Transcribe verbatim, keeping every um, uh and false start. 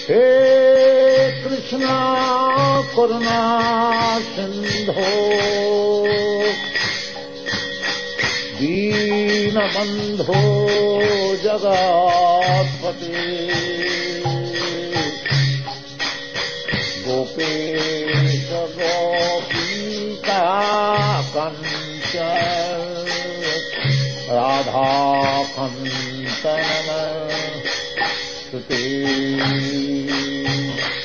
हे कृष्णा करुणा सिंधो दीनबंधो जगत्पते गोपेश गोपीका कंच राधा कंचन स्तुते